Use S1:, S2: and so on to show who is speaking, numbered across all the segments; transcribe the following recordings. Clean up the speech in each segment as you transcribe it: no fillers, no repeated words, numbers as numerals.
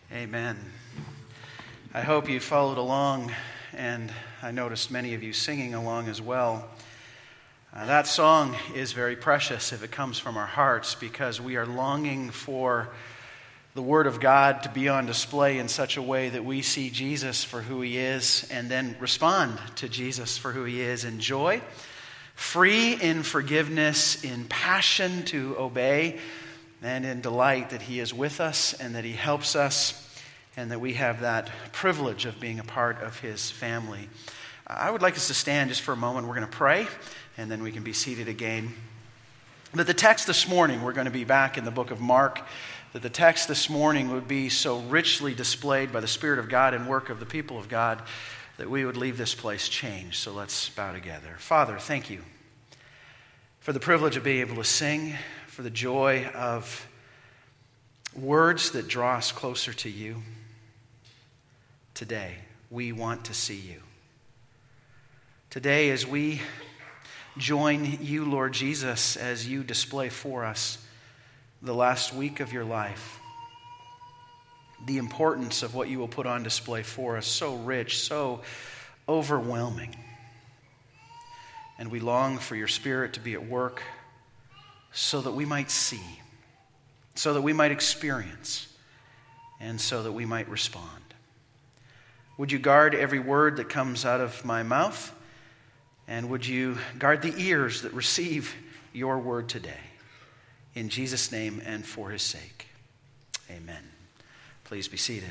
S1: Amen. I hope you followed along, and I noticed many of you singing along as well. That song is very precious if it comes from our hearts, because we are longing for the Word of God to be on display in such a way that we see Jesus for who He is and then respond to Jesus for who He is in joy, free in forgiveness, in passion to obey, and in delight that He is with us and that He helps us and that we have that privilege of being a part of His family. I would like us to stand just for a moment. We're going to pray and then we can be seated again. But the text this morning, we're going to be back in the book of Mark, that the text this morning would be so richly displayed by the Spirit of God and work of the people of God that we would leave this place changed. So let's bow together. Father, thank you for the privilege of being able to sing, for the joy of words that draw us closer to you. Today, we want to see you. Today, as we join you, Lord Jesus, as you display for us the last week of your life, the importance of what you will put on display for us, so rich, so overwhelming. And we long for your Spirit to be at work so that we might see, so that we might experience, and so that we might respond. Would you guard every word that comes out of my mouth? And would you guard the ears that receive your word today? In Jesus' name and for His sake. Amen. Please be seated.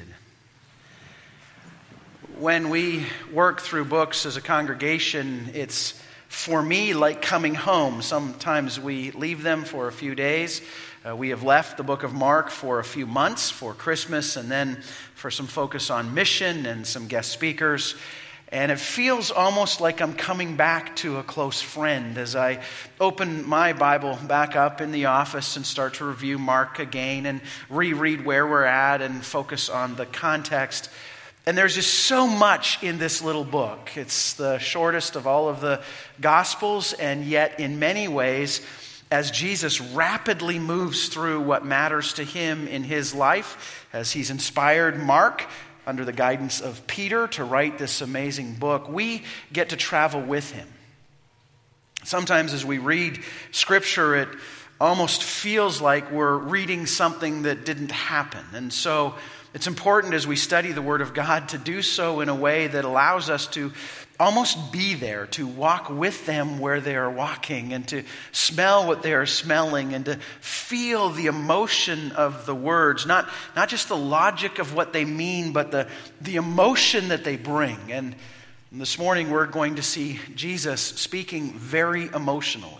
S1: When we work through books as a congregation, it's for me like coming home. Sometimes we leave them for a few days. We have left the book of Mark for a few months for Christmas and then for some focus on mission and some guest speakers. And it feels almost like I'm coming back to a close friend as I open my Bible back up in the office and start to review Mark again and reread where we're at and focus on the context. And there's just so much in this little book. It's the shortest of all of the Gospels, and yet in many ways, as Jesus rapidly moves through what matters to Him in His life, as He's inspired Mark under the guidance of Peter to write this amazing book, we get to travel with Him. Sometimes as we read Scripture, it almost feels like we're reading something that didn't happen. And so it's important as we study the Word of God to do so in a way that allows us to almost be there, to walk with them where they are walking, and to smell what they are smelling, and to feel the emotion of the words, not just the logic of what they mean, but the emotion that they bring. And this morning we're going to see Jesus speaking very emotionally.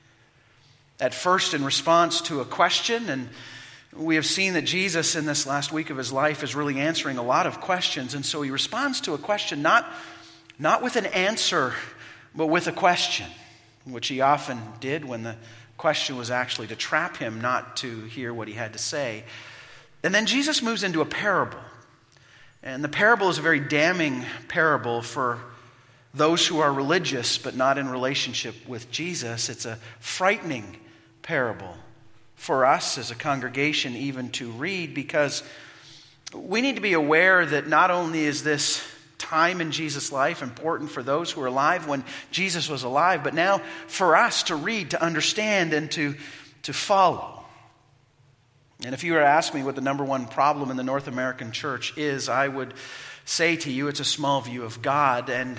S1: At first in response to a question, and we have seen that Jesus in this last week of His life is really answering a lot of questions, and so He responds to a question not with an answer, but with a question, which He often did when the question was actually to trap Him not to hear what He had to say. And then Jesus moves into a parable. And the parable is a very damning parable for those who are religious but not in relationship with Jesus. It's a frightening parable for us as a congregation even to read, because we need to be aware that not only is this time in Jesus' life important for those who are alive when Jesus was alive, but now for us to read, to understand, and to follow. And if you were to ask me what the number one problem in the North American church is, I would say to you it's a small view of God. And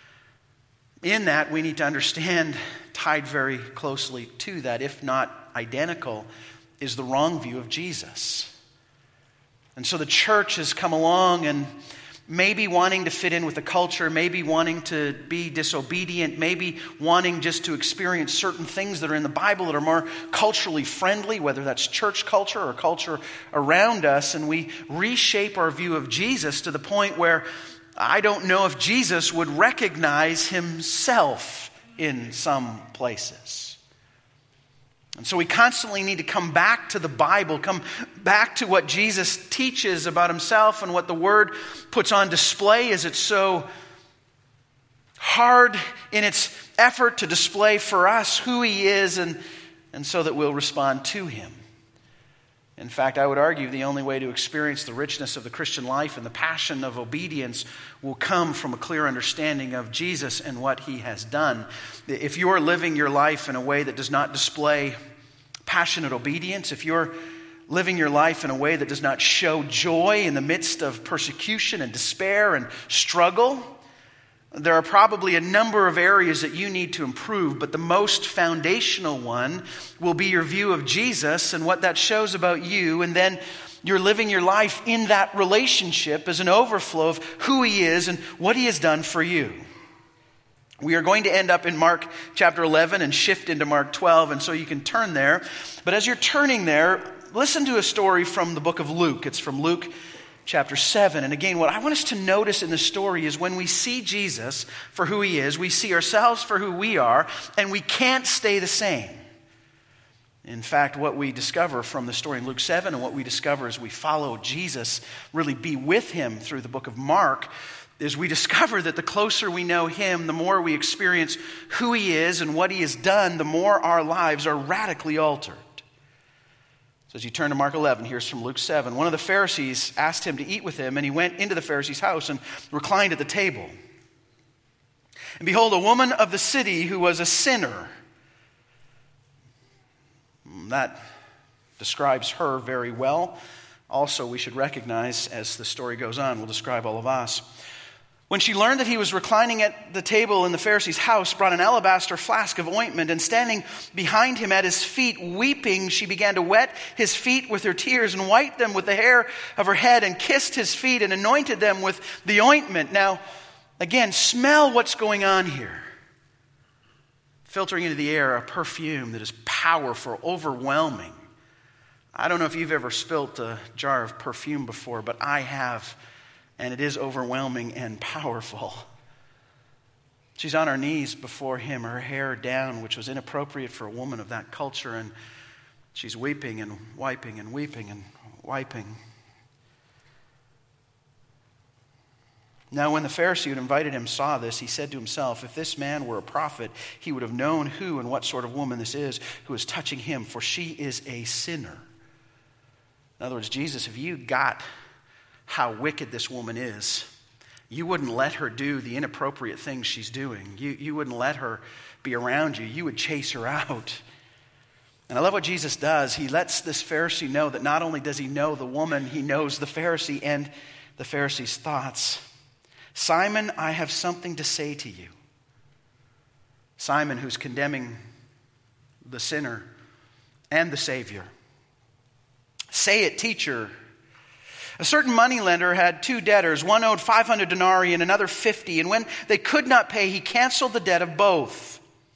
S1: in that, we need to understand, tied very closely to that, if not identical, is the wrong view of Jesus. And so the church has come along and maybe wanting to fit in with the culture, maybe wanting to be disobedient, maybe wanting just to experience certain things that are in the Bible that are more culturally friendly, whether that's church culture or culture around us, and we reshape our view of Jesus to the point where I don't know if Jesus would recognize Himself in some places. And so we constantly need to come back to the Bible, come back to what Jesus teaches about Himself and what the Word puts on display, as it's so hard in its effort to display for us who He is, and so that we'll respond to Him. In fact, I would argue the only way to experience the richness of the Christian life and the passion of obedience will come from a clear understanding of Jesus and what he has done. If you're living your life in a way that does not display passionate obedience, if you're living your life in a way that does not show joy in the midst of persecution and despair and struggle, there are probably a number of areas that you need to improve, but the most foundational one will be your view of Jesus and what that shows about you, and then you're living your life in that relationship as an overflow of who he is and what he has done for you. We are going to end up in Mark chapter 11 and shift into Mark 12, and so you can turn there. But as you're turning there, listen to a story from the book of Luke. It's from Luke chapter 7. And again, what I want us to notice in the story is when we see Jesus for who he is, we see ourselves for who we are, and we can't stay the same. In fact, what we discover from the story in Luke 7 and what we discover as we follow Jesus, really be with him through the book of Mark, is we discover that the closer we know him, the more we experience who he is and what he has done, the more our lives are radically altered. So as you turn to Mark 11, here's from Luke 7. One of the Pharisees asked him to eat with him, and he went into the Pharisee's house and reclined at the table. And behold, a woman of the city who was a sinner. That describes her very well. Also, we should recognize, as the story goes on, will describe all of us. When she learned that he was reclining at the table in the Pharisee's house, brought an alabaster flask of ointment, and standing behind him at his feet, weeping, she began to wet his feet with her tears and wiped them with the hair of her head and kissed his feet and anointed them with the ointment. Now, again, smell what's going on here. Filtering into the air a perfume that is powerful, overwhelming. I don't know if you've ever spilt a jar of perfume before, but I have. And it is overwhelming and powerful. She's on her knees before him, her hair down, which was inappropriate for a woman of that culture. And she's weeping and wiping and weeping and wiping. Now when the Pharisee who had invited him saw this, he said to himself, if this man were a prophet, he would have known who and what sort of woman this is who is touching him, for she is a sinner. In other words, Jesus, if you got how wicked this woman is, you wouldn't let her do the inappropriate things she's doing. You wouldn't let her be around you. You would chase her out. And I love what Jesus does. He lets this Pharisee know that not only does he know the woman, he knows the Pharisee and the Pharisee's thoughts. Simon, I have something to say to you. Simon, who's condemning the sinner and the Savior. Say it, teacher. A certain moneylender had two debtors. One owed 500 denarii and another 50. And when they could not pay, he canceled the debt of both.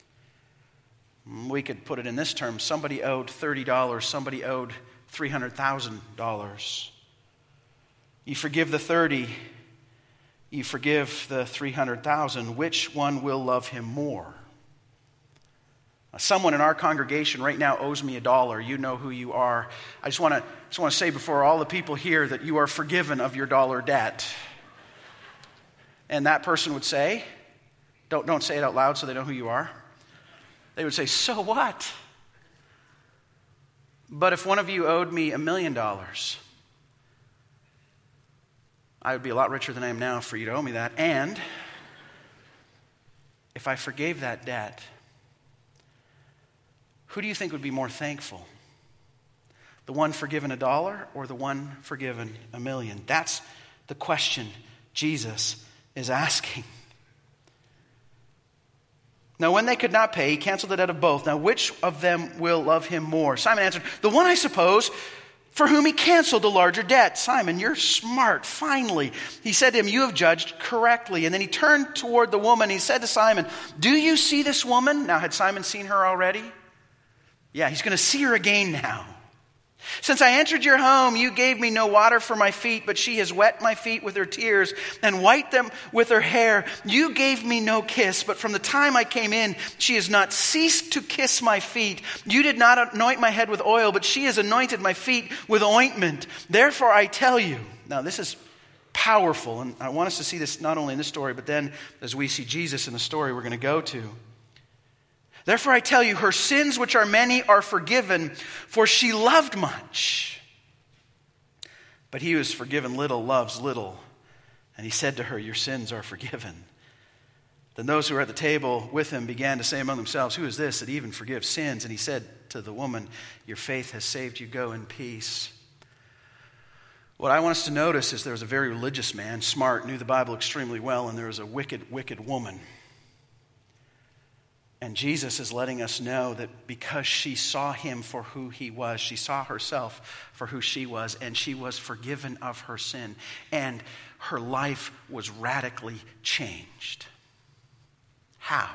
S1: We could put it in this term. Somebody owed $30. Somebody owed $300,000. You forgive the 30. You forgive the 300,000. Which one will love him more? Someone in our congregation right now owes me $1. You know who you are. I just want to say before all the people here that you are forgiven of your dollar debt. And that person would say, don't say it out loud so they know who you are. They would say, so what? But if one of you owed me $1 million, I would be a lot richer than I am now for you to owe me that. And if I forgave that debt, who do you think would be more thankful? The one forgiven $1 or the one forgiven $1 million? That's the question Jesus is asking. Now, when they could not pay, he canceled the debt of both. Now, which of them will love him more? Simon answered, the one, I suppose, for whom he canceled the larger debt. Simon, you're smart, finally. He said to him, you have judged correctly. And then he turned toward the woman. He said to Simon, do you see this woman? Now, had Simon seen her already? Yeah, he's going to see her again now. Since I entered your home, you gave me no water for my feet, but she has wet my feet with her tears and wiped them with her hair. You gave me no kiss, but from the time I came in, she has not ceased to kiss my feet. You did not anoint my head with oil, but she has anointed my feet with ointment. Therefore I tell you, now this is powerful, and I want us to see this not only in this story, but then as we see Jesus in the story we're going to go to. Therefore I tell you, her sins, which are many, are forgiven, for she loved much. But he who is forgiven little loves little. And he said to her, your sins are forgiven. Then those who were at the table with him began to say among themselves, who is this that even forgives sins? And he said to the woman, your faith has saved you. Go in peace. What I want us to notice is there was a very religious man, smart, knew the Bible extremely well, and there was a wicked, wicked woman. And Jesus is letting us know that because she saw him for who he was, she saw herself for who she was, and she was forgiven of her sin. And her life was radically changed. How?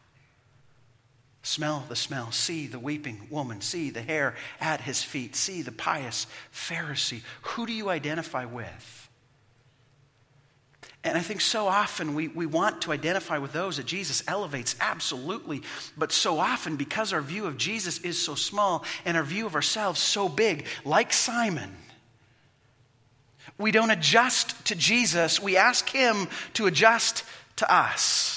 S1: Smell the smell. See the weeping woman. See the hair at his feet. See the pious Pharisee. Who do you identify with? And I think so often we want to identify with those that Jesus elevates, absolutely. But so often, because our view of Jesus is so small and our view of ourselves so big, like Simon, we don't adjust to Jesus. We ask him to adjust to us.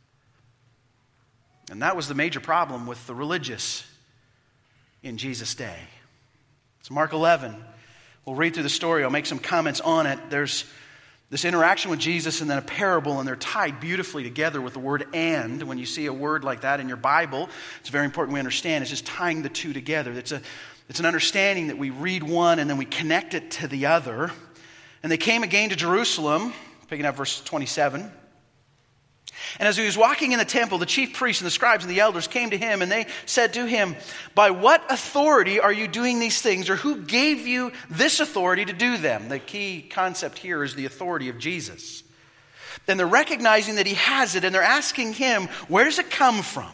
S1: And that was the major problem with the religious in Jesus' day. It's Mark 11. We'll read through the story. I'll make some comments on it. There's this interaction with Jesus and then a parable, and they're tied beautifully together with the word and. When you see a word like that in your Bible, it's very important we understand. It's just tying the two together. It's an understanding that we read one and then we connect it to the other. And they came again to Jerusalem, picking up verse 27. And as he was walking in the temple, the chief priests and the scribes and the elders came to him, and they said to him, by what authority are you doing these things, or who gave you this authority to do them? The key concept here is the authority of Jesus. Then they're recognizing that he has it, and they're asking him, where does it come from?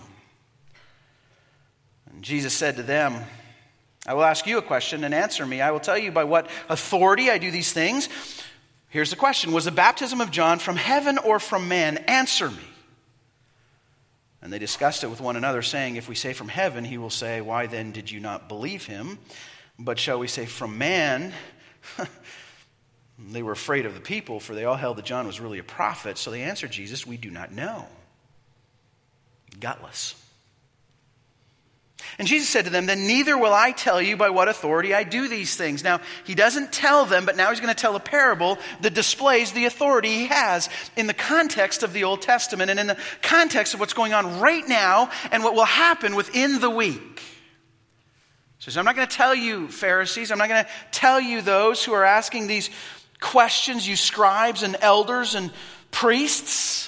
S1: And Jesus said to them, I will ask you a question and answer me. I will tell you by what authority I do these things. Here's the question. Was the baptism of John from heaven or from man? Answer me. And they discussed it with one another, saying, if we say from heaven, he will say, why then did you not believe him? But shall we say from man? They were afraid of the people, for they all held that John was really a prophet. So they answered Jesus, we do not know. Gutless. And Jesus said to them, then neither will I tell you by what authority I do these things. Now, he doesn't tell them, but now he's going to tell a parable that displays the authority he has in the context of the Old Testament and in the context of what's going on right now and what will happen within the week. So I'm not going to tell you, Pharisees, I'm not going to tell you those who are asking these questions, you scribes and elders and priests.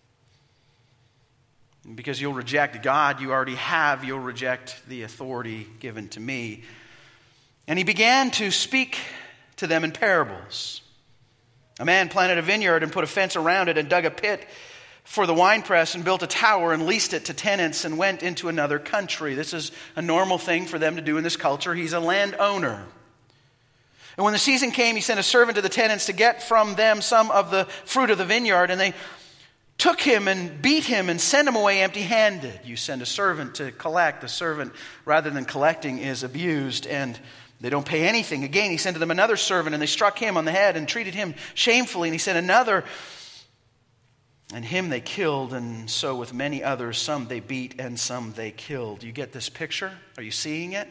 S1: Because you'll reject God, you already have, you'll reject the authority given to me. And he began to speak to them in parables. A man planted a vineyard and put a fence around it and dug a pit for the winepress and built a tower and leased it to tenants and went into another country. This is a normal thing for them to do in this culture. He's a landowner. And when the season came, he sent a servant to the tenants to get from them some of the fruit of the vineyard, and they took him and beat him and sent him away empty-handed. You send a servant to collect. The servant, rather than collecting, is abused, and they don't pay anything. Again, he sent to them another servant, and they struck him on the head and treated him shamefully. And he sent another, and him they killed. And so with many others, some they beat and some they killed. You get this picture? Are you seeing it?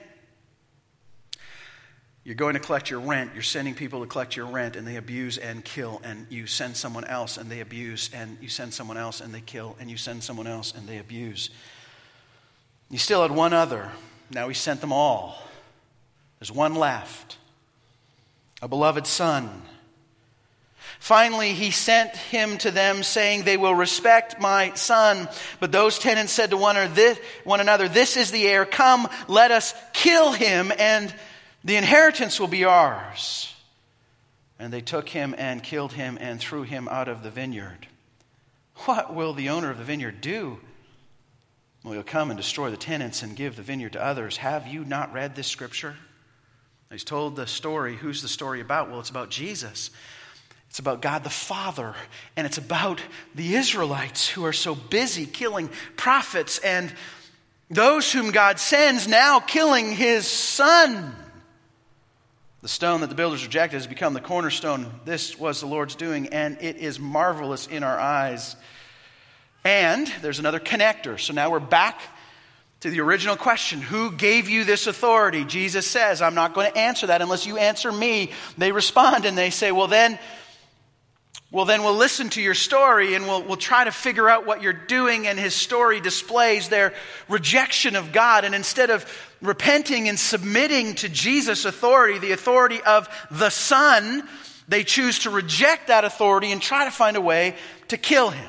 S1: You're going to collect your rent. You're sending people to collect your rent, and they abuse and kill. And you send someone else, and they abuse. And you send someone else, and they kill. And you send someone else, and they abuse. You still had one other. Now he sent them all. There's one left. A beloved son. Finally, he sent him to them, saying, they will respect my son. But those tenants said to one another, this is the heir. Come, let us kill him, and the inheritance will be ours. And they took him and killed him and threw him out of the vineyard. What will the owner of the vineyard do? Well, he'll come and destroy the tenants and give the vineyard to others. Have you not read this scripture? He's told the story. Who's the story about? Well, it's about Jesus. It's about God the Father. And it's about the Israelites who are so busy killing prophets and those whom God sends now killing his son. The stone that the builders rejected has become the cornerstone. This was the Lord's doing, and it is marvelous in our eyes. And there's another connector. So now we're back To the original question, who gave you this authority? Jesus says, I'm not going to answer that unless you answer me. They respond and they say, well then we'll listen to your story and we'll try to figure out what you're doing. And his story displays their rejection of God. And instead of repenting and submitting to Jesus' authority, the authority of the Son, they choose to reject that authority and try to find a way to kill him.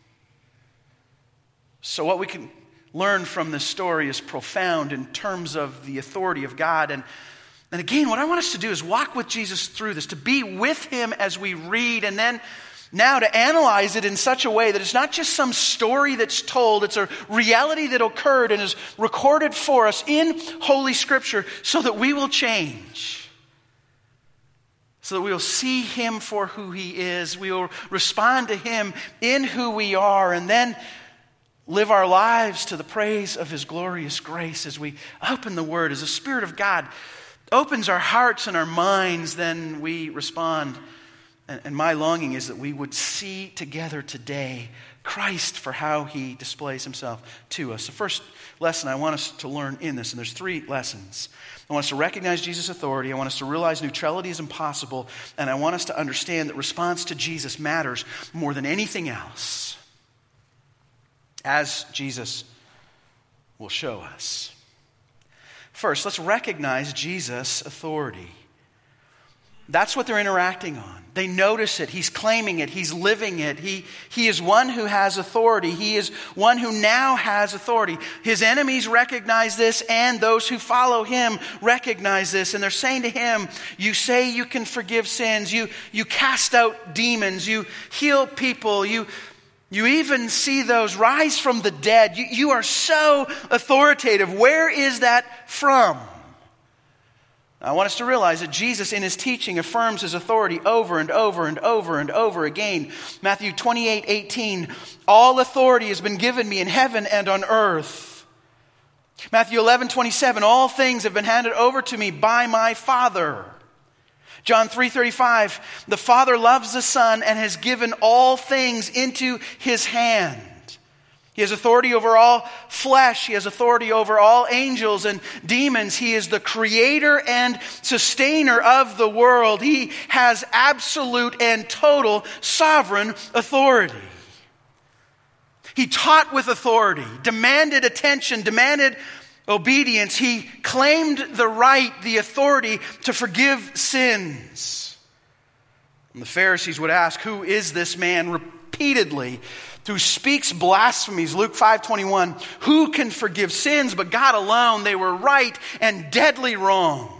S1: So what we can learn from this story is profound in terms of the authority of God. And again, what I want us to do is walk with Jesus through this, to be with him as we read, and then now to analyze it in such a way that it's not just some story that's told, it's a reality that occurred and is recorded for us in Holy Scripture so that we will change. So that we will see him for who he is. We will respond to him in who we are, and then live our lives to the praise of his glorious grace as we open the Word. As the Spirit of God opens our hearts and our minds, then we respond. And my longing is that we would see together today Christ for how he displays himself to us. The first lesson I want us to learn in this, and there's 3 lessons. I want us to recognize Jesus' authority. I want us to realize neutrality is impossible. And I want us to understand that response to Jesus matters more than anything else, as Jesus will show us. First, let's recognize Jesus' authority. That's what they're interacting on. They notice it. He's claiming it. He's living it. He is one who has authority. He is one who now has authority. His enemies recognize this, and those who follow him recognize this. And they're saying to him, you say you can forgive sins. You cast out demons. You heal people. You even see those rise from the dead. You are so authoritative. Where is that from? I want us to realize that Jesus in his teaching affirms his authority over and over and over and over again. Matthew 28:18, all authority has been given me in heaven and on earth. Matthew 11:27, all things have been handed over to me by my Father. John 3:35, the Father loves the Son and has given all things into his hand. He has authority over all flesh. He has authority over all angels and demons. He is the creator and sustainer of the world. He has absolute and total sovereign authority. He taught with authority, demanded attention, demanded obedience. He claimed the right, the authority to forgive sins. And the Pharisees would ask, who is this man repeatedly who speaks blasphemies? Luke 5:21, who can forgive sins but God alone? They were right and deadly wrong.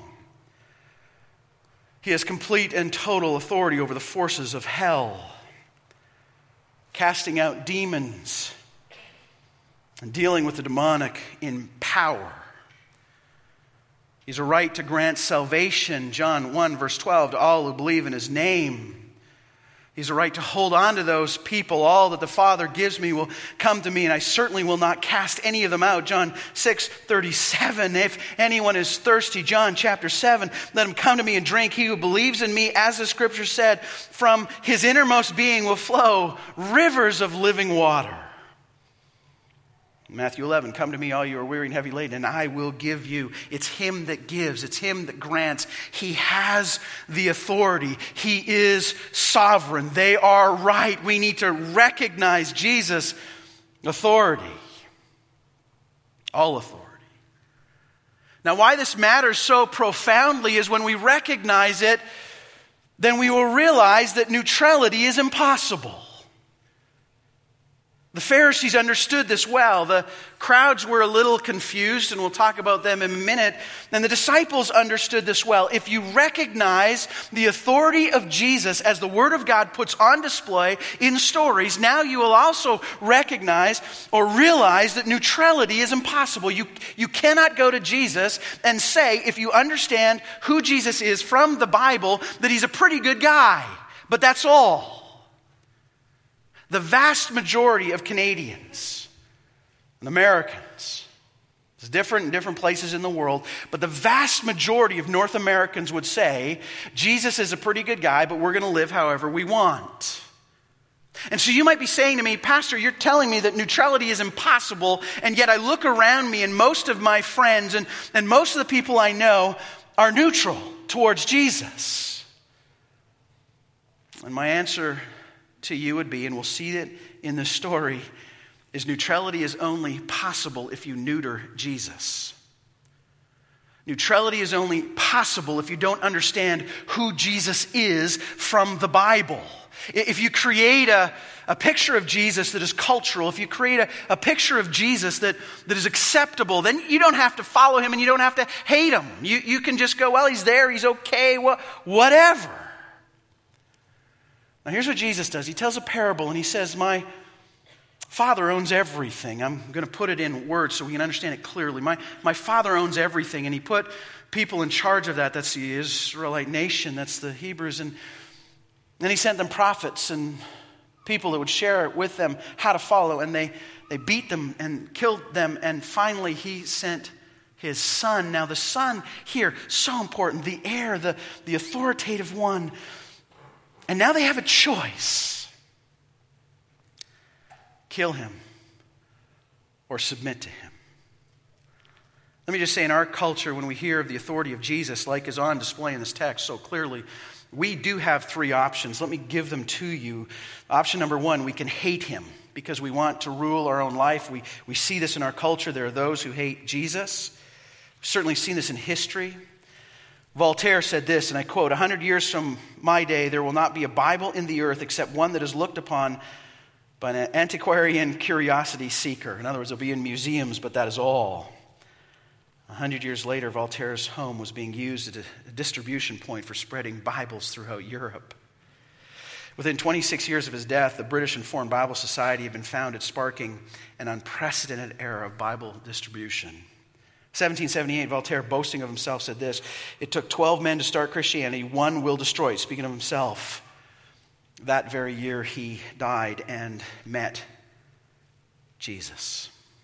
S1: He has complete and total authority over the forces of hell, casting out demons and dealing with the demonic in power. He has a right to grant salvation, John 1 verse 12, to all who believe in his name. He has a right to hold on to those people. All that the Father gives me will come to me, and I certainly will not cast any of them out. John 6:37, if anyone is thirsty, John chapter 7, let him come to me and drink. He who believes in me, as the Scripture said, from his innermost being will flow rivers of living water. Matthew 11, come to me all you are weary and heavy laden, and I will give you. It's him that gives. It's him that grants. He has the authority. He is sovereign. They are right. We need to recognize Jesus' authority. All authority. Now, why this matters so profoundly is when we recognize it, then we will realize that neutrality is impossible. The Pharisees understood this well. The crowds were a little confused, and we'll talk about them in a minute. And the disciples understood this well. If you recognize the authority of Jesus as the Word of God puts on display in stories, now you will also recognize or realize that neutrality is impossible. You cannot go to Jesus and say, if you understand who Jesus is from the Bible, that he's a pretty good guy. But that's all. The vast majority of Canadians and Americans, it's different in different places in the world, but the vast majority of North Americans would say, Jesus is a pretty good guy, but we're going to live however we want. And so you might be saying to me, Pastor, you're telling me that neutrality is impossible, and yet I look around me and most of my friends and most of the people I know are neutral towards Jesus. And my answer to you would be, and we'll see it in the story, is neutrality is only possible if you neuter Jesus. Neutrality is only possible if you don't understand who Jesus is from the Bible. If you create a picture of Jesus that is cultural, if you create a picture of Jesus that is acceptable, then you don't have to follow him and you don't have to hate him. You can just go, well, he's there, he's okay, whatever. Now here's what Jesus does. He tells a parable and he says, my Father owns everything. I'm going to put it in words so we can understand it clearly. My Father owns everything, and he put people in charge of that. That's the Israelite nation. That's the Hebrews. And then he sent them prophets and people that would share with them how to follow. And they beat them and killed them. And finally, he sent his Son. Now, the Son here, so important. The heir, the authoritative one. And now they have a choice. Kill him or submit to him. Let me just say, in our culture, when we hear of the authority of Jesus, like is on display in this text so clearly, we do have three options. Let me give them to you. Option number one, we can hate him because we want to rule our own life. We see this in our culture. There are those who hate Jesus. We've certainly seen this in history. Voltaire said this, and I quote, 100 years from my day, there will not be a Bible in the earth except one that is looked upon by an antiquarian curiosity seeker. In other words, it'll be in museums, but that is all. 100 years later, Voltaire's home was being used as a distribution point for spreading Bibles throughout Europe. Within 26 years of his death, the British Informed Bible Society had been founded, sparking an unprecedented era of Bible distribution. 1778, Voltaire, boasting of himself, said this, "It took 12 men to start Christianity, one will destroy it," speaking of himself. That very year he died and met Jesus.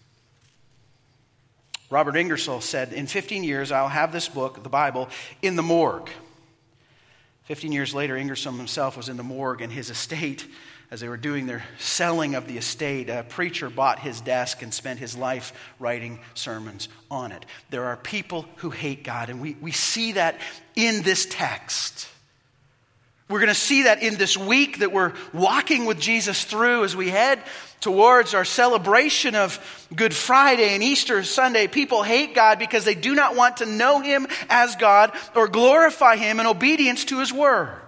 S1: Robert Ingersoll said, in 15 years I'll have this book, the Bible, in the morgue. 15 years later, Ingersoll himself was in the morgue in his estate. As they were doing their selling of the estate, a preacher bought his desk and spent his life writing sermons on it. There are people who hate God, and we see that in this text. We're going to see that in this week that we're walking with Jesus through as we head towards our celebration of Good Friday and Easter Sunday. People hate God because they do not want to know him as God or glorify him in obedience to his word.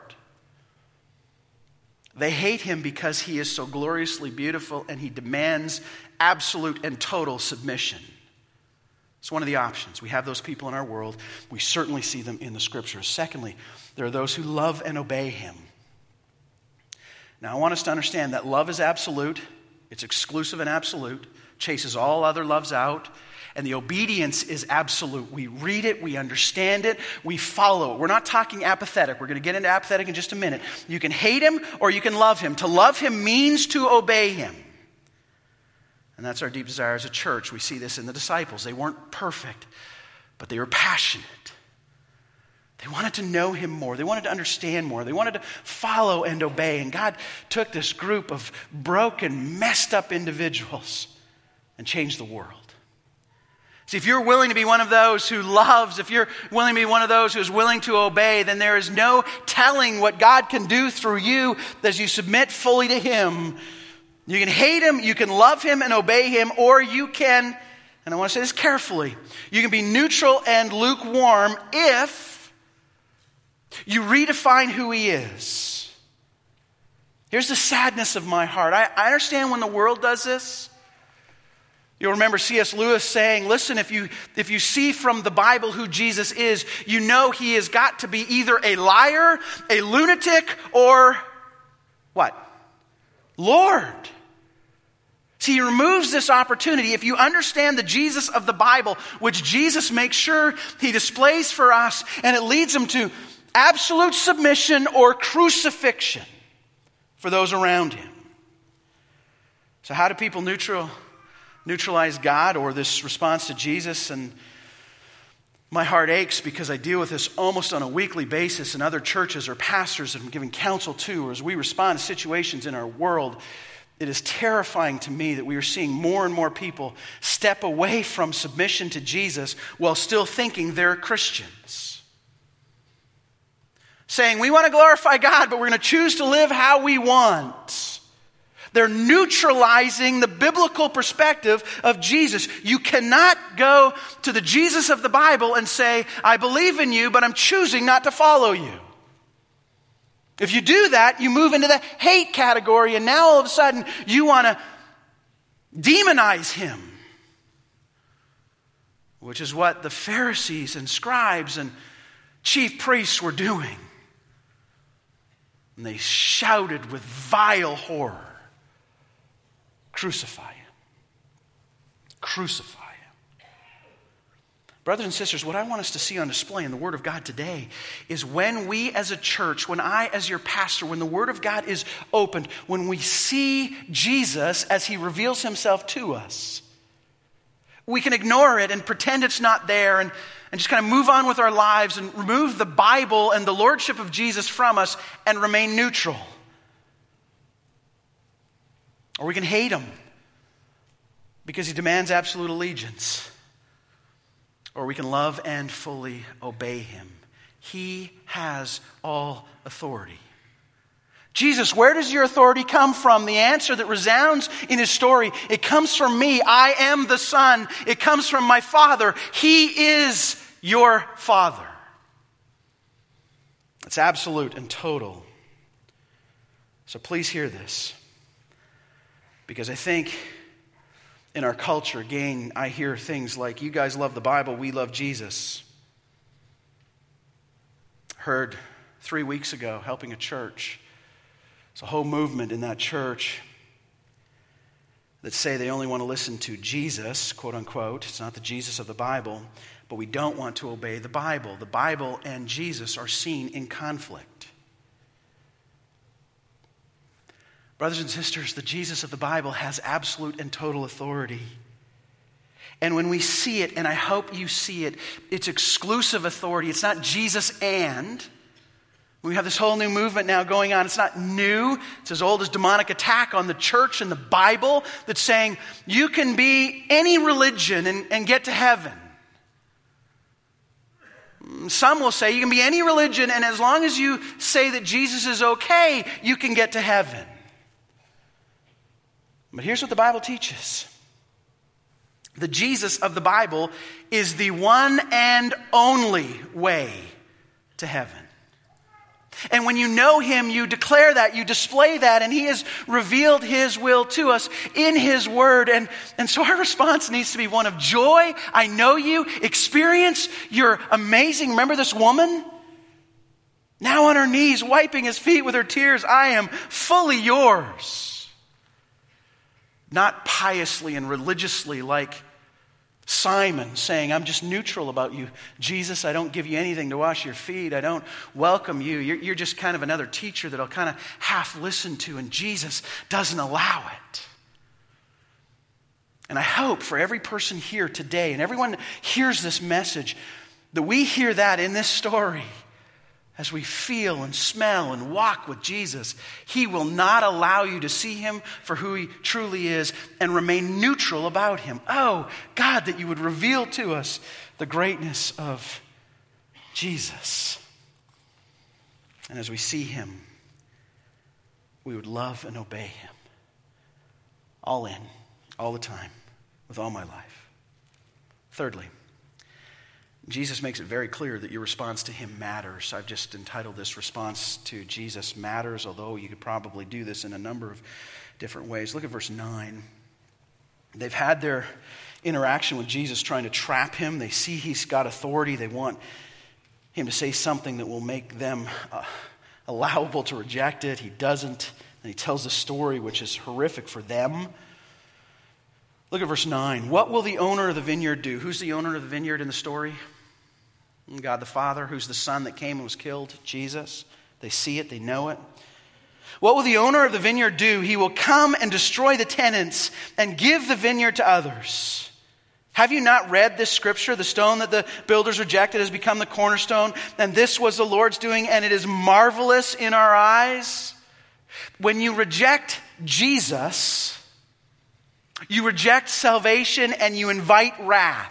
S1: They hate him because he is so gloriously beautiful and he demands absolute and total submission. It's one of the options. We have those people in our world. We certainly see them in the scriptures. Secondly, there are those who love and obey him. Now, I want us to understand that love is absolute. It's exclusive and absolute. Chases all other loves out. And the obedience is absolute. We read it, we understand it, we follow it. We're not talking apathetic. We're going to get into apathetic in just a minute. You can hate him or you can love him. To love him means to obey him. And that's our deep desire as a church. We see this in the disciples. They weren't perfect, but they were passionate. They wanted to know him more. They wanted to understand more. They wanted to follow and obey. And God took this group of broken, messed up individuals and changed the world. See, if you're willing to be one of those who loves, if you're willing to be one of those who is willing to obey, then there is no telling what God can do through you as you submit fully to him. You can hate him, you can love him and obey him, or you can, and I want to say this carefully, you can be neutral and lukewarm if you redefine who he is. Here's the sadness of my heart. I understand when the world does this. You'll remember C.S. Lewis saying, listen, if you see from the Bible who Jesus is, you know he has got to be either a liar, a lunatic, or what? Lord. See, he removes this opportunity. If you understand the Jesus of the Bible, which Jesus makes sure he displays for us, and it leads him to absolute submission or crucifixion for those around him. So how do people neutralize God or this response to Jesus? And My heart aches because I deal with this almost on a weekly basis in other churches or pastors that I'm giving counsel to, or as we respond to situations in our world. It is terrifying to me that we are seeing more and more people step away from submission to Jesus while still thinking they're Christians. Saying, we want to glorify God, but we're going to choose to live how we want. They're neutralizing the biblical perspective of Jesus. You cannot go to the Jesus of the Bible and say, I believe in you, but I'm choosing not to follow you. If you do that, you move into the hate category, and now all of a sudden you want to demonize him, which is what the Pharisees and scribes and chief priests were doing. And they shouted with vile horror, crucify him. Crucify him. Brothers and sisters, what I want us to see on display in the Word of God today is when we as a church, when I as your pastor, when the Word of God is opened, when we see Jesus as he reveals himself to us, we can ignore it and pretend it's not there and just kind of move on with our lives and remove the Bible and the lordship of Jesus from us and remain neutral. Or we can hate him because he demands absolute allegiance. Or we can love and fully obey him. He has all authority. Jesus, where does your authority come from? The answer that resounds in his story, it comes from me. I am the Son. It comes from my Father. He is your Father. It's absolute and total. So please hear this. Because I think in our culture, again, I hear things like, you guys love the Bible, we love Jesus. Heard 3 weeks ago, helping a church. It's a whole movement in that church that say they only want to listen to Jesus, quote unquote. It's not the Jesus of the Bible, but we don't want to obey the Bible. The Bible and Jesus are seen in conflict. Brothers and sisters, the Jesus of the Bible has absolute and total authority. And when we see it, and I hope you see it, it's exclusive authority. It's not Jesus and. We have this whole new movement now going on. It's not new. It's as old as demonic attack on the church and the Bible that's saying you can be any religion and get to heaven. Some will say you can be any religion, and as long as you say that Jesus is okay, you can get to heaven. But here's what the Bible teaches. The Jesus of the Bible is the one and only way to heaven. And when you know him, you declare that, you display that, and he has revealed his will to us in his word. And so our response needs to be one of joy. I know you. Experience. You're amazing. Remember this woman? Now on her knees, wiping his feet with her tears. I am fully yours. Not piously and religiously like Simon saying, I'm just neutral about you. Jesus, I don't give you anything to wash your feet. I don't welcome you. You're just kind of another teacher that I'll kind of half listen to. And Jesus doesn't allow it. And I hope for every person here today and everyone that hears this message that we hear that in this story. As we feel and smell and walk with Jesus, he will not allow you to see him for who he truly is and remain neutral about him. Oh, God, that you would reveal to us the greatness of Jesus. And as we see him, we would love and obey him. All in, all the time, with all my life. Thirdly, Jesus makes it very clear that your response to him matters. I've just entitled this Response to Jesus Matters, although you could probably do this in a number of different ways. Look at verse 9. They've had their interaction with Jesus trying to trap him. They see he's got authority. They want him to say something that will make them allowable to reject it. He doesn't. And he tells a story which is horrific for them. Look at verse 9. What will the owner of the vineyard do? Who's the owner of the vineyard in the story? God the Father. Who's the Son that came and was killed? Jesus. They see it. They know it. What will the owner of the vineyard do? He will come and destroy the tenants and give the vineyard to others. Have you not read this scripture? The stone that the builders rejected has become the cornerstone, and this was the Lord's doing, and it is marvelous in our eyes. When you reject Jesus, you reject salvation and you invite wrath.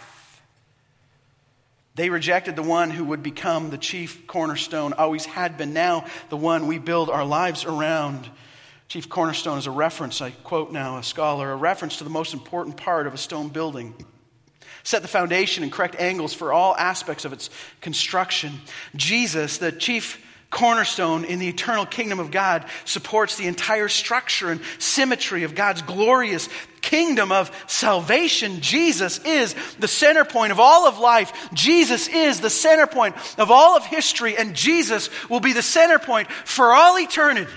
S1: They rejected the one who would become the chief cornerstone, always had been, now the one we build our lives around. Chief cornerstone is a reference, I quote now a scholar, a reference to the most important part of a stone building. Set the foundation and correct angles for all aspects of its construction. Jesus, the chief cornerstone in the eternal kingdom of God, supports the entire structure and symmetry of God's glorious kingdom of salvation. Jesus is the center point of all of life. Jesus is the center point of all of history, and Jesus will be the center point for all eternity.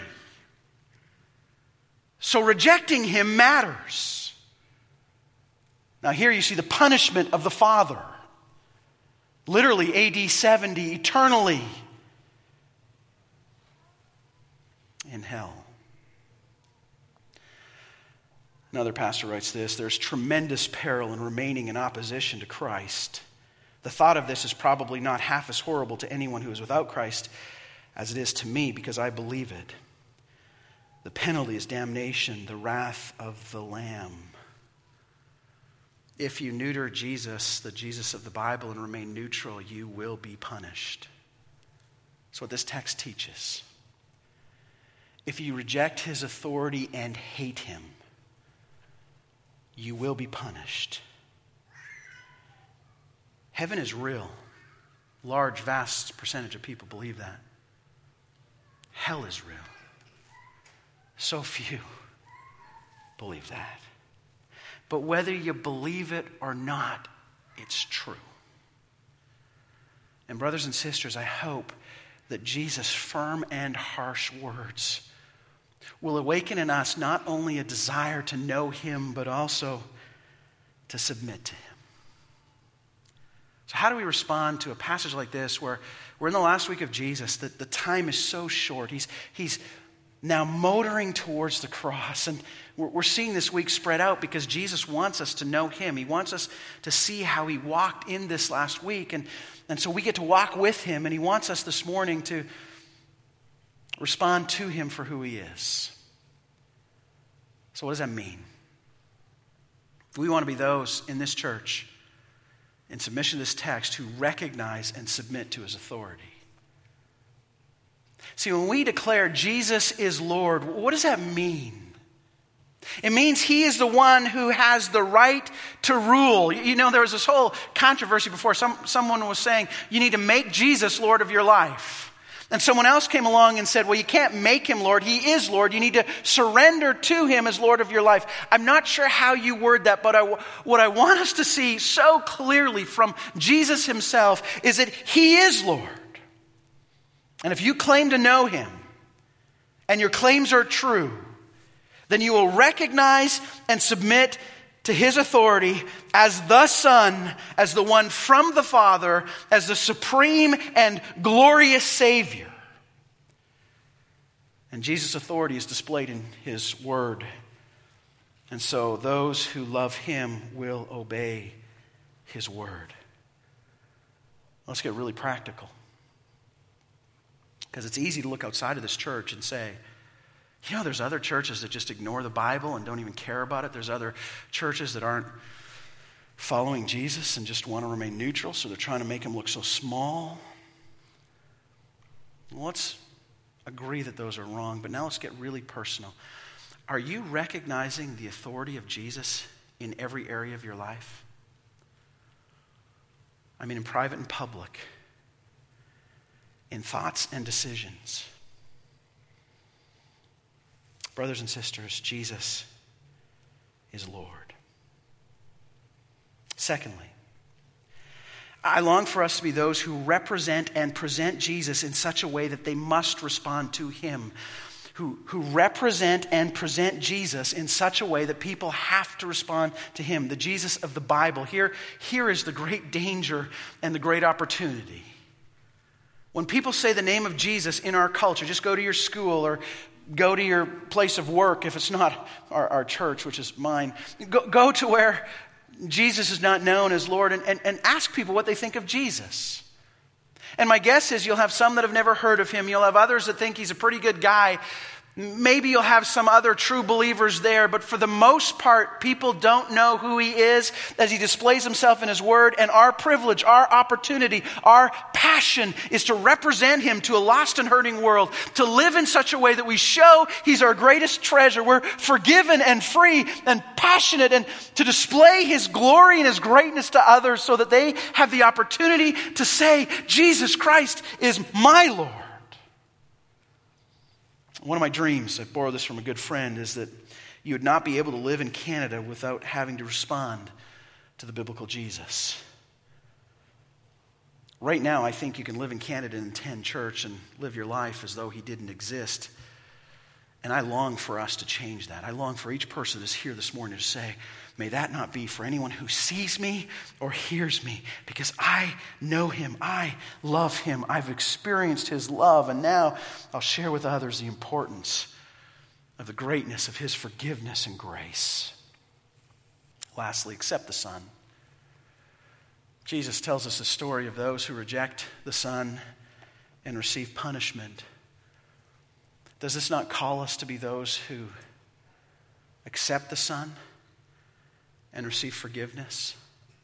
S1: So rejecting him matters. Now here you see the punishment of the Father. Literally AD 70, eternally in hell. Another pastor writes this: there's tremendous peril in remaining in opposition to Christ. The thought of this is probably not half as horrible to anyone who is without Christ as it is to me, because I believe it. The penalty is damnation, the wrath of the Lamb. If you neuter Jesus, the Jesus of the Bible, and remain neutral, you will be punished. That's what this text teaches. If you reject his authority and hate him, you will be punished. Heaven is real. Large, vast percentage of people believe that. Hell is real. So few believe that. But whether you believe it or not, it's true. And brothers and sisters, I hope that Jesus' firm and harsh words will awaken in us not only a desire to know him, but also to submit to him. So how do we respond to a passage like this where we're in the last week of Jesus, that the time is so short? He's now motoring towards the cross, and we're seeing this week spread out because Jesus wants us to know him. He wants us to see how he walked in this last week, and so we get to walk with him, and he wants us this morning to respond to him for who he is. So what does that mean? We want to be those in this church, in submission to this text, who recognize and submit to his authority. See, when we declare Jesus is Lord, what does that mean? It means he is the one who has the right to rule. You know, there was this whole controversy before. Someone was saying, you need to make Jesus Lord of your life. And someone else came along and said, well, you can't make him Lord. He is Lord. You need to surrender to him as Lord of your life. I'm not sure how you word that, but what I want us to see so clearly from Jesus himself is that he is Lord. And if you claim to know him, and your claims are true, then you will recognize and submit to his authority as the Son, as the one from the Father, as the supreme and glorious Savior. And Jesus' authority is displayed in his word. And so those who love him will obey his word. Let's get really practical. Because it's easy to look outside of this church and say, you know, there's other churches that just ignore the Bible and don't even care about it. There's other churches that aren't following Jesus and just want to remain neutral, so they're trying to make him look so small. Well, let's agree that those are wrong, but now let's get really personal. Are you recognizing the authority of Jesus in every area of your life? I mean, in private and public, in thoughts and decisions. Brothers and sisters, Jesus is Lord. Secondly, I long for us to be those who represent and present Jesus in such a way that they must respond to him. Who represent and present Jesus in such a way that people have to respond to him. The Jesus of the Bible. Here is the great danger and the great opportunity. When people say the name of Jesus in our culture, just go to your school or go to your place of work if it's not our church, which is mine. Go to where Jesus is not known as Lord, and ask people what they think of Jesus. And my guess is you'll have some that have never heard of him. You'll have others that think he's a pretty good guy. Maybe you'll have some other true believers there, but for the most part, people don't know who he is as he displays himself in his word. And our privilege, our opportunity, our passion is to represent him to a lost and hurting world, to live in such a way that we show he's our greatest treasure. We're forgiven and free and passionate, and to display his glory and his greatness to others so that they have the opportunity to say, Jesus Christ is my Lord. One of my dreams, I borrowed this from a good friend, is that you would not be able to live in Canada without having to respond to the biblical Jesus. Right now, I think you can live in Canada and attend church and live your life as though he didn't exist. And I long for us to change that. I long for each person that's here this morning to say, may that not be for anyone who sees me or hears me, because I know him, I love him, I've experienced his love, and now I'll share with others the importance of the greatness of his forgiveness and grace. Lastly, accept the Son. Jesus tells us a story of those who reject the Son and receive punishment. Does this not call us to be those who accept the Son and receive forgiveness?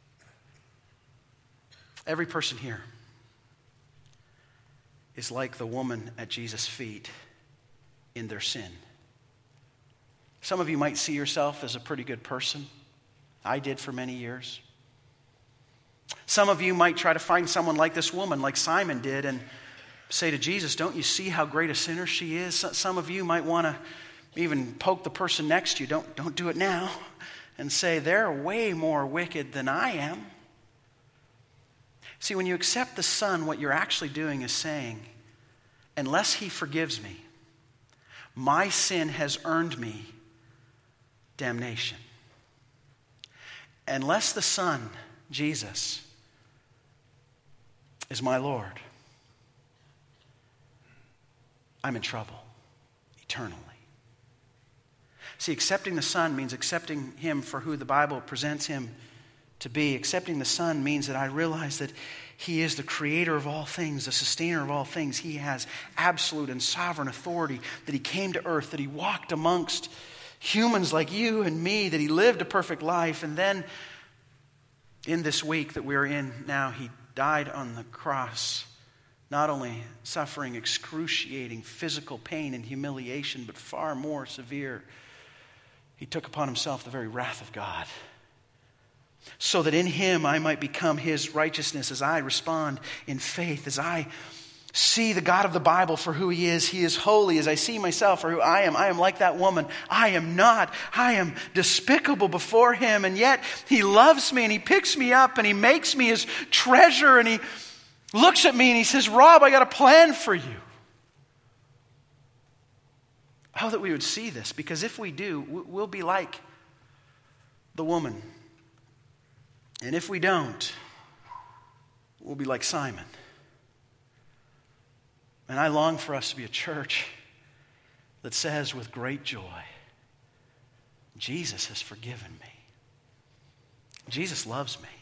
S1: Every person here is like the woman at Jesus' feet in their sin. Some of you might see yourself as a pretty good person. I did for many years. Some of you might try to find someone like this woman, like Simon did, and say to Jesus, don't you see how great a sinner she is? Some of you might want to even poke the person next to you. Don't do it now. And say, they're way more wicked than I am. See, when you accept the Son, what you're actually doing is saying, unless he forgives me, my sin has earned me damnation. Unless the Son, Jesus, is my Lord, I'm in trouble eternally. See, accepting the Son means accepting him for who the Bible presents him to be. Accepting the Son means that I realize that he is the creator of all things, the sustainer of all things. He has absolute and sovereign authority, that he came to earth, that he walked amongst humans like you and me, that he lived a perfect life, and then in this week that we're in now, he died on the cross, not only suffering excruciating physical pain and humiliation, but far more severe, he took upon himself the very wrath of God, so that in him I might become his righteousness as I respond in faith, as I see the God of the Bible for who he is holy, as I see myself for who I am like that woman. I am not. I am despicable before him, and yet he loves me and he picks me up and he makes me his treasure, and he looks at me and he says, Rob, I got a plan for you. Oh, that we would see this, because if we do, we'll be like the woman. And if we don't, we'll be like Simon. And I long for us to be a church that says with great joy, Jesus has forgiven me. Jesus loves me.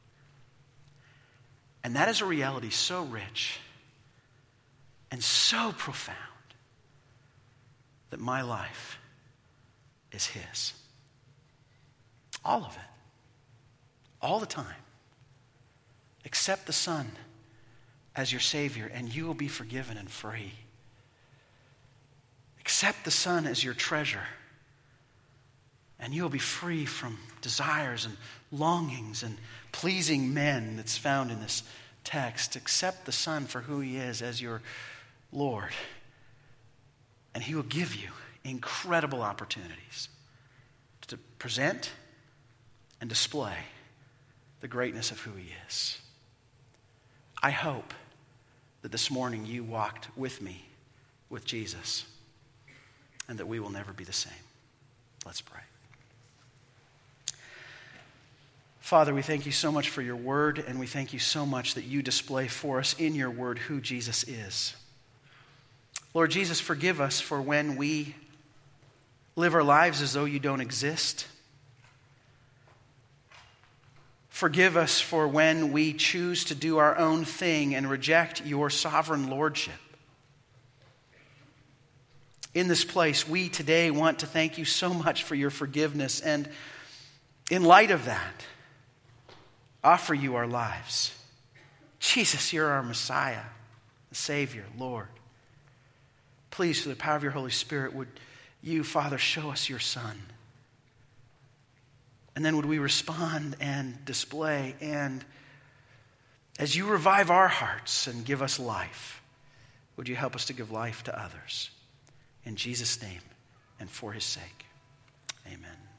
S1: And that is a reality so rich and so profound that my life is his. All of it. All the time. Accept the Son as your Savior, and you will be forgiven and free. Accept the Son as your treasure, and you will be free from desires and longings and pleasing men that's found in this text. Accept the Son for who he is as your Lord, and he will give you incredible opportunities to present and display the greatness of who he is. I hope that this morning you walked with me with Jesus, and that we will never be the same. Let's pray. Father, we thank you so much for your word, and we thank you so much that you display for us in your word who Jesus is. Lord Jesus, forgive us for when we live our lives as though you don't exist. Forgive us for when we choose to do our own thing and reject your sovereign lordship. In this place, we today want to thank you so much for your forgiveness, and in light of that, offer you our lives. Jesus, you're our Messiah, the Savior, Lord. Please, through the power of your Holy Spirit, would you, Father, show us your Son. And then would we respond and display, and as you revive our hearts and give us life, would you help us to give life to others? In Jesus' name and for his sake, amen.